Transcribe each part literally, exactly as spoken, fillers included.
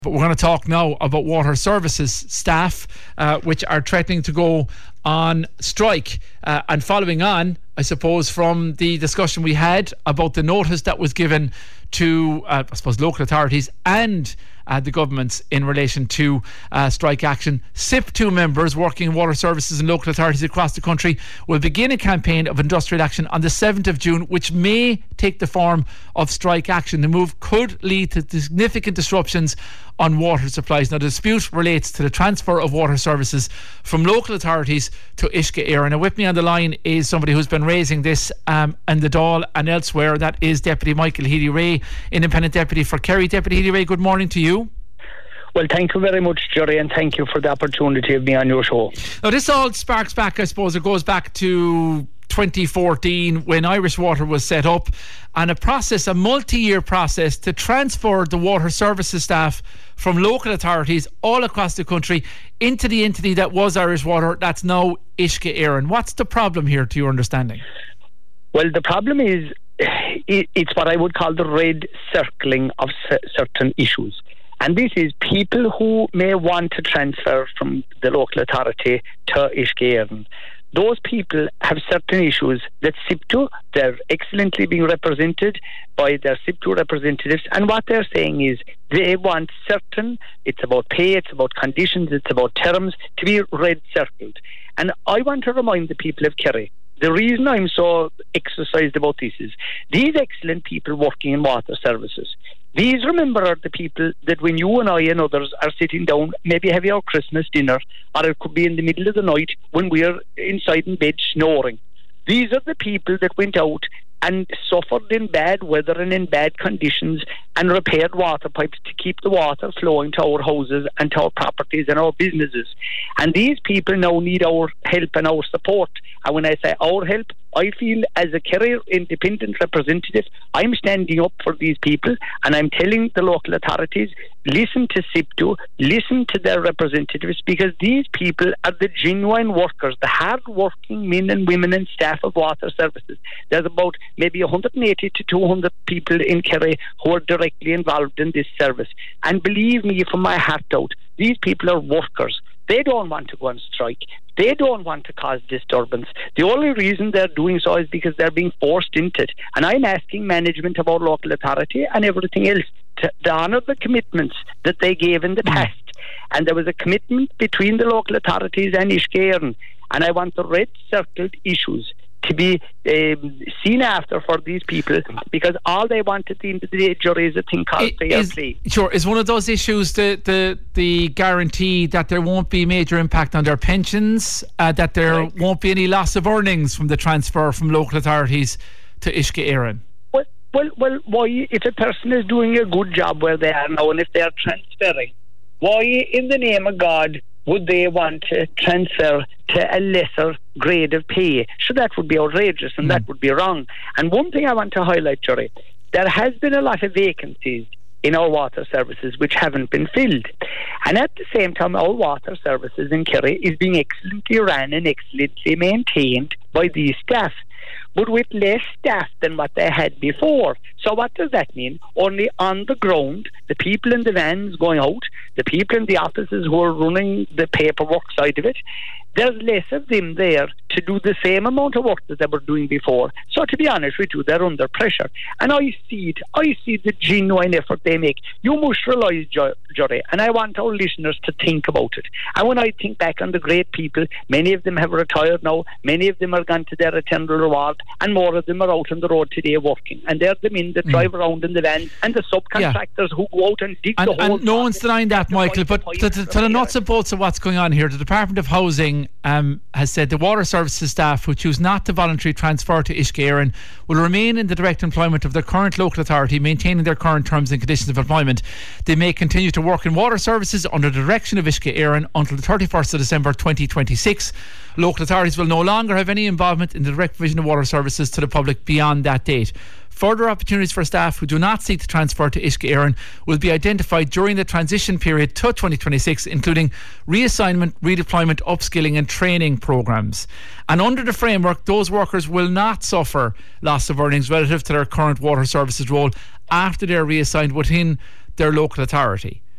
But we're going to talk now about water services staff, uh, which are threatening to go on strike. Uh, and following on, I suppose, from the discussion we had about the notice that was given to, uh, I suppose, local authorities and uh, the governments in relation to uh, strike action. S I P two members working in water services and local authorities across the country will begin a campaign of industrial action on the seventh of June, which may take the form of strike action. The move could lead to significant disruptions on water supplies. Now, the dispute relates to the transfer of water services from local authorities to Uisce Éireann. Now, with me on the line is somebody who's been raising this um, in the Dáil and elsewhere. That is Deputy Michael Healy-Rae, Independent Deputy for Kerry. Deputy Healy-Rae, good morning to you. Well, thank you very much, Jerry, and thank you for the opportunity of being on your show. Now, this all sparks back, I suppose, it goes back to twenty fourteen when Irish Water was set up, and a process, a multi-year process to transfer the water services staff from local authorities all across the country into the entity that was Irish Water, that's now Uisce Éireann. What's the problem here, to your understanding? Well, the problem is it's what I would call the red circling of certain issues. And this is people who may want to transfer from the local authority to Uisce Éireann. Those people have certain issues that S I P two, they're excellently being represented by their S I P two representatives, and what they're saying is they want certain, it's about pay, it's about conditions, it's about terms, to be red circled. And I want to remind the people of Kerry, the reason I'm so exercised about this is these excellent people working in water services, these, remember, are the people that when you and I and others are sitting down, maybe having our Christmas dinner, or it could be in the middle of the night when we're inside in bed snoring. These are the people that went out and suffered in bad weather and in bad conditions and repaired water pipes to keep the water flowing to our houses and to our properties and our businesses. And these people now need our help and our support. And when I say our help, I feel as a Kerry independent representative, I'm standing up for these people, and I'm telling the local authorities, listen to S I P two, listen to their representatives, because these people are the genuine workers, the hard-working men and women and staff of water services. There's about maybe one hundred eighty to two hundred people in Kerry who are directly involved in this service. And believe me, from my heart out, these people are workers. They don't want to go on strike. They don't want to cause disturbance. The only reason they're doing so is because they're being forced into it. And I'm asking management of our local authority and everything else to, to honour the commitments that they gave in the past. And there was a commitment between the local authorities and Uisce Éireann. And I want the red circled issues to be um, seen after for these people, because all they want at the end of the day, Jerry, is a thing called fair play. Sure, is one of those issues the, the, the guarantee that there won't be major impact on their pensions, uh, that there right. won't be any loss of earnings from the transfer from local authorities to Uisce Éireann? Well, well, well, why, if a person is doing a good job where they are now, and if they are transferring, why in the name of God would they want to transfer to a lesser grade of pay? So that would be outrageous, and mm. that would be wrong. And one thing I want to highlight, Jerry, there has been a lot of vacancies in our water services which haven't been filled. And at the same time, our water services in Kerry is being excellently run and excellently maintained by these staff, but with less staff than what they had before. So what does that mean? Only on the ground, the people in the vans going out, the people in the offices who are running the paperwork side of it, there's less of them there to do the same amount of work that they were doing before. So to be honest with you, they're under pressure. And I see it. I see the genuine effort they make. You must realise, Jerry, and I want our listeners to think about it. And when I think back on the great people, many of them have retired now, many of them are gone to their eternal reward, and more of them are out on the road today working. And they're the men that mm. drive around in the vans, and the subcontractors yeah. who go out and dig and, the whole... And no one's denying that, Michael, but to, to, to the nuts and bolts of what's going on here, the Department of Housing Um, has said the water services staff who choose not to voluntarily transfer to Uisce Éireann will remain in the direct employment of their current local authority, maintaining their current terms and conditions of employment. They may continue to work in water services under the direction of Uisce Éireann until the thirty-first of December twenty twenty-six. Local authorities will no longer have any involvement in the direct provision of water services to the public beyond that date. Further opportunities for staff who do not seek to transfer to Uisce Éireann will be identified during the transition period to twenty twenty-six, including reassignment, redeployment, upskilling and training programmes. And under the framework, those workers will not suffer loss of earnings relative to their current water services role after they're reassigned within their local authority.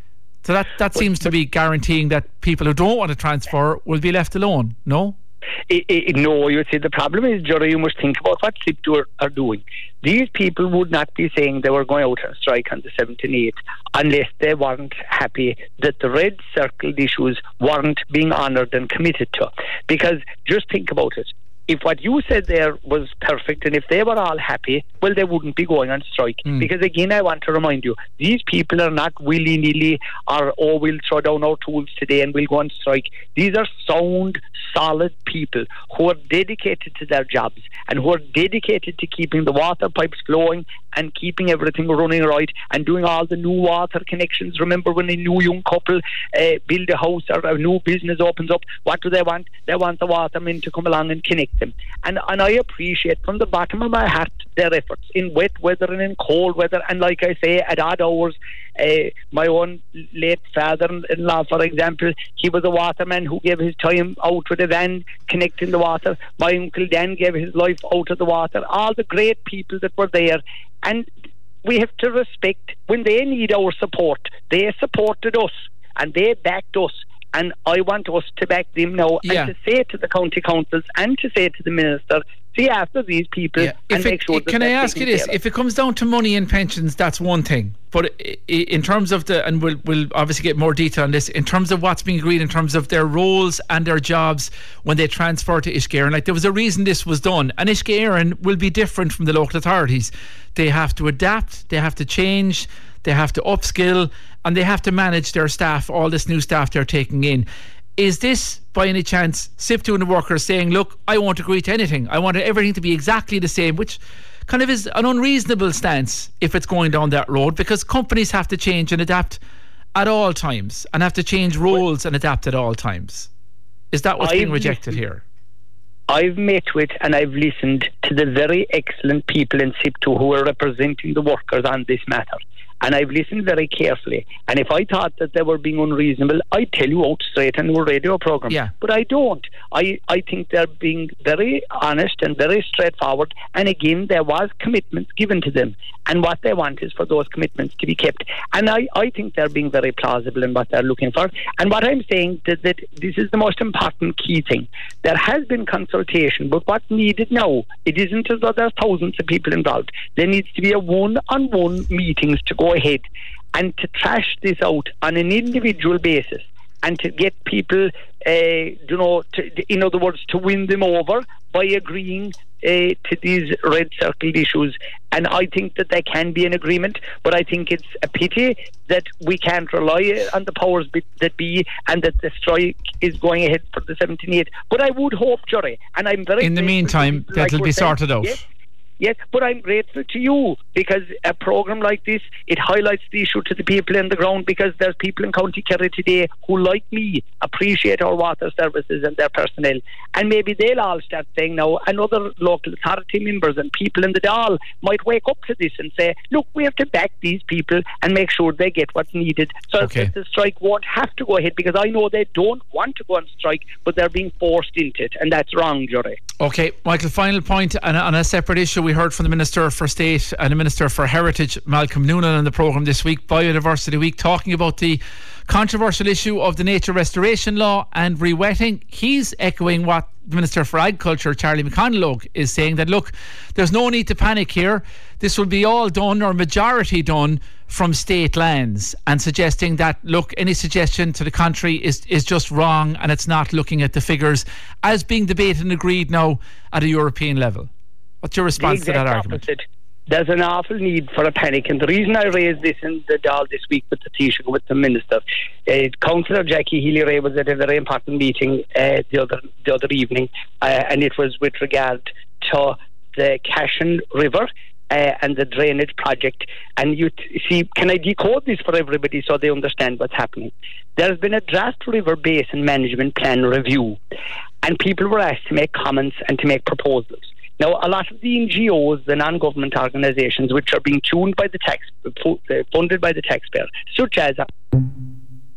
So that, that seems to be guaranteeing that people who don't want to transfer will be left alone, no? It, it, no, you see, the problem is, Jerry, you must think about what SIPTU are, are doing. These people would not be saying they were going out on strike on the seventh and eighth unless they weren't happy that the red circled issues weren't being honoured and committed to. Because just think about it. If what you said there was perfect and if they were all happy, well, they wouldn't be going on strike. Mm. Because again, I want to remind you, these people are not willy-nilly or, oh, we'll throw down our tools today and we'll go on strike. These are sound, solid people who are dedicated to their jobs and who are dedicated to keeping the water pipes flowing and keeping everything running right and doing all the new water connections. Remember when a new young couple uh, build a house or a new business opens up, what do they want? They want the watermen to come along and connect them. And, and I appreciate from the bottom of my heart their efforts in wet weather and in cold weather. And like I say, at odd hours, uh, my own late father-in-law, for example, he was a waterman who gave his time out with a van connecting the water. My uncle Dan gave his life out of the water. All the great people that were there. And we have to respect when they need our support. They supported us and they backed us. And I want us to back them now yeah. and to say to the county councils and to say to the minister, see after these people yeah. and if make it, sure it, that can I ask you this? care. If it comes down to money and pensions, that's one thing. But in terms of the, and we'll, we'll obviously get more detail on this, in terms of what's being agreed in terms of their roles and their jobs when they transfer to Ishgaren, like there was a reason this was done. And Ishgaren will be different from the local authorities. They have to adapt, they have to change, they have to upskill, and they have to manage their staff, all this new staff they're taking in. Is this, by any chance, SIPTU and the workers saying, look, I won't agree to anything. I want everything to be exactly the same, which kind of is an unreasonable stance if it's going down that road, because companies have to change and adapt at all times and have to change roles and adapt at all times. Is that what's I've being rejected here? I've met with and I've listened to the very excellent people in SIPTU who are representing the workers on this matter. And I've listened very carefully. And if I thought that they were being unreasonable, I'd tell you out straight on our radio programme. Yeah. But I don't. I, I think they're being very honest and very straightforward. And again, there was commitments given to them. And what they want is for those commitments to be kept. And I, I think they're being very plausible in what they're looking for. And what I'm saying that, that this is the most important key thing. There has been consultation, but what's needed now, it isn't as though there's thousands of people involved. There needs to be a one-on-one meetings to go ahead and to trash this out on an individual basis and to get people, uh, you know, to, in other words, to win them over by agreeing uh, to these red circled issues. And I think that there can be an agreement, but I think it's a pity that we can't rely on the powers that be and that the strike is going ahead for the seventeenth. But I would hope, Jerry, and I'm very... In the meantime, that'll like be sorted out. Yes, Yes, but I'm grateful to you because a programme like this, it highlights the issue to the people in the ground, because there's people in County Kerry today who, like me, appreciate our water services and their personnel. And maybe they'll all start saying now, and other local authority members and people in the Dáil might wake up to this and say, look, we have to back these people and make sure they get what's needed so okay. that the strike won't have to go ahead, because I know they don't want to go on strike, but they're being forced into it, and that's wrong, Jerry. Okay, Michael, final point on a, on a separate issue. We heard from the Minister for State and the Minister for Heritage, Malcolm Noonan, on the programme this week, Biodiversity Week, talking about the controversial issue of the nature restoration law and rewetting. He's echoing what the Minister for Agriculture, Charlie McConalogue, is saying, that look, there's no need to panic here. This will be all done, or majority done, from state lands, and suggesting that, look, any suggestion to the contrary is, is just wrong, and it's not looking at the figures as being debated and agreed now at a European level. What's your response to that argument? Opposite. There's an awful need for a panic, and the reason I raised this in the Dáil this week with the Taoiseach, with the Minister, uh, Councillor Jackie Healy-Rae was at a very important meeting uh, the other the other evening, uh, and it was with regard to the Cashin River uh, and the drainage project. And you t- see, can I decode this for everybody so they understand what's happening? There's been a draft river basin management plan review, and people were asked to make comments and to make proposals. Now, a lot of the N G Os, the non-government organisations, which are being tuned by the tax, funded by the taxpayer, such as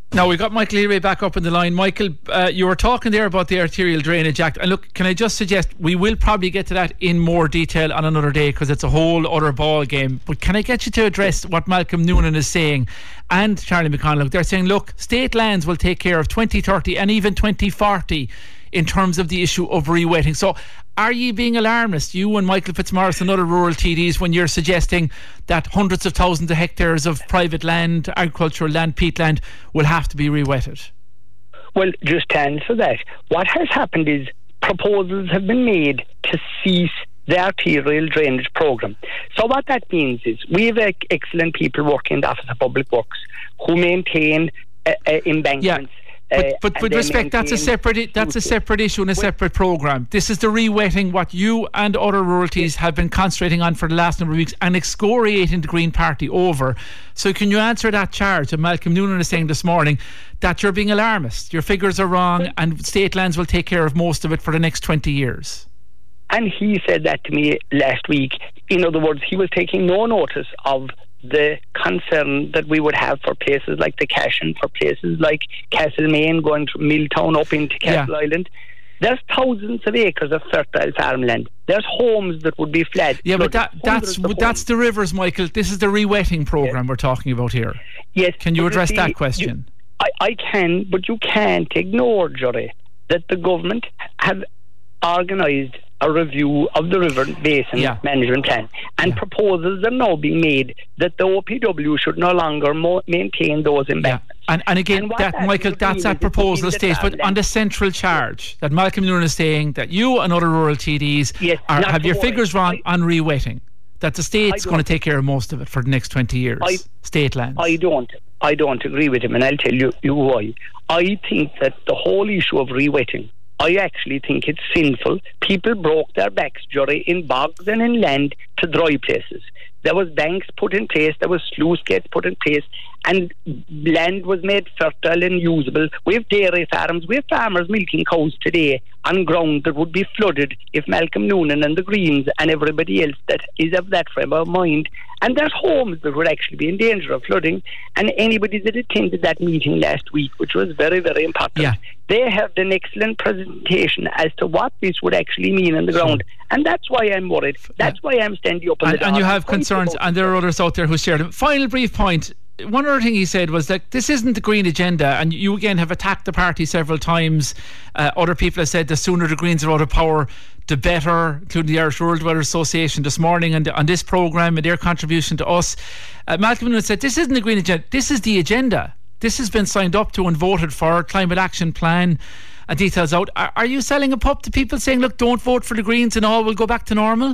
Now we've got Michael Healy back up in the line. Michael, uh, you were talking there about the Arterial Drainage Act, and look, can I just suggest we will probably get to that in more detail on another day because it's a whole other ball game. But can I get you to address what Malcolm Noonan is saying and Charlie McConalogue? They're saying, look, state lands will take care of twenty thirty and even twenty forty in terms of the issue of rewetting. So are you being alarmist, you and Michael Fitzmaurice and other rural T Ds, when you're suggesting that hundreds of thousands of hectares of private land, agricultural land, peatland will have to be rewetted? Well, just to answer that, what has happened is proposals have been made to cease the arterial drainage programme. So what that means is we have excellent people working in the Office of Public Works who maintain uh, uh, embankments. Yeah. But, but with respect, that's a separate that's a separate issue and a separate programme. This is the rewetting, what you and other ruralities have been concentrating on for the last number of weeks and excoriating the Green Party over. So can you answer that charge? And Malcolm Noonan is saying this morning that you're being alarmist. Your figures are wrong and state lands will take care of most of it for the next twenty years. And he said that to me last week. In other words, he was taking no notice of the concern that we would have for places like the Cashin, for places like Castlemaine, going from Milltown up into Castle yeah. Island. There's thousands of acres of fertile farmland. There's homes that would be flooded. Yeah, but that, that's that's the rivers, Michael. This is the rewetting programme yeah. we're talking about here. Yes. Can you address you see, that question? You, I, I can, but you can't ignore, Jerry, that the government have organised a review of the River Basin yeah. Management Plan, and yeah. proposals are now being made that the O P W should no longer mo- maintain those embankments. Yeah. And, and again, and that, that Michael, that's at proposal stage, but on the central charge that Malcolm Noonan is saying that you and other rural T Ds yes, are, have your figures wrong I, on rewetting, that the state's going to take care of most of it for the next twenty years, I, state lands. I don't. I don't agree with him, and I'll tell you, you why. I think that the whole issue of rewetting, I actually think it's sinful. People broke their backs, Jerry, in bogs and in land to dry places. There was banks put in place, there was sluice gates put in place, and land was made fertile and usable. We have dairy farms, we have farmers milking cows today on ground that would be flooded if Malcolm Noonan and the Greens and everybody else that is of that frame of mind. And there's homes that would actually be in danger of flooding. And anybody that attended that meeting last week, which was very, very important, yeah. they had an excellent presentation as to what this would actually mean on the ground. And that's why I'm worried. That's yeah. why I'm standing up on and, the and you have concerns, and there are others out there who share them. Final brief point. One other thing he said was that this isn't the Green agenda, and you again have attacked the party several times. Uh, other people have said the sooner the Greens are out of power, the better, including the Irish Rural Dwellers Association this morning and on this programme and their contribution to us. Uh, Malcolm Noonan said this isn't the Green agenda, this is the agenda. This has been signed up to and voted for, climate action plan and details out. Are, are you selling a pup to people saying, look, don't vote for the Greens and all will go back to normal?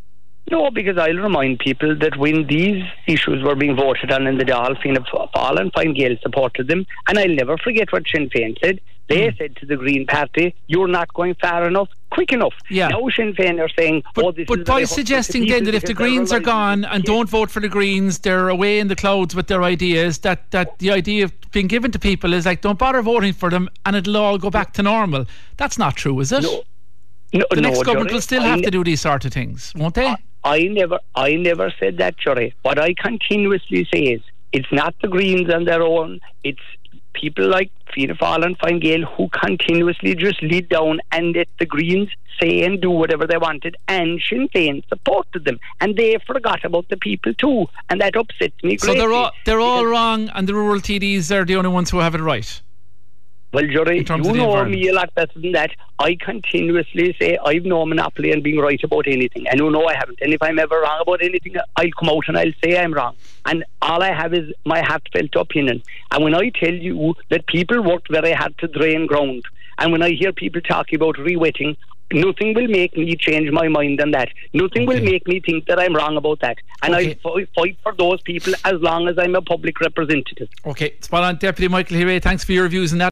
No, because I'll remind people that when these issues were being voted on in the Dáil, Fianna Fáil and Fine Gael supported them, and I'll never forget what Sinn Féin said. They mm. said to the Green Party, you're not going far enough, quick enough. Yeah. Now Sinn Féin are saying, but, oh, this but is by suggesting then that if the Greens are gone and don't vote for the Greens, they're away in the clouds with their ideas, that, that the idea of being given to people is like, don't bother voting for them and it'll all go back to normal. That's not true, is it? No. No, the next no, government Jerry, will still I have ne- to do these sort of things, won't they? I, I never I never said that, Jerry. What I continuously say is it's not the Greens on their own, it's people like Fianna Fáil and Fine Gael who continuously just lead down and let the Greens say and do whatever they wanted, and Sinn Féin supported them, and they forgot about the people too, and that upsets me greatly. So they're all, they're all wrong, and the rural T Ds are the only ones who have it right? Well, Jerry, you know me a lot better than that. I continuously say I've no monopoly on being right about anything, and you know I haven't. And if I'm ever wrong about anything, I'll come out and I'll say I'm wrong. And all I have is my heartfelt opinion. And when I tell you that people worked very hard to drain ground, and when I hear people talking about rewetting, nothing will make me change my mind on that. Nothing okay. will make me think that I'm wrong about that. And okay. I'll f- fight for those people as long as I'm a public representative. Okay, spot on. Deputy Michael Healy, thanks for your views on that.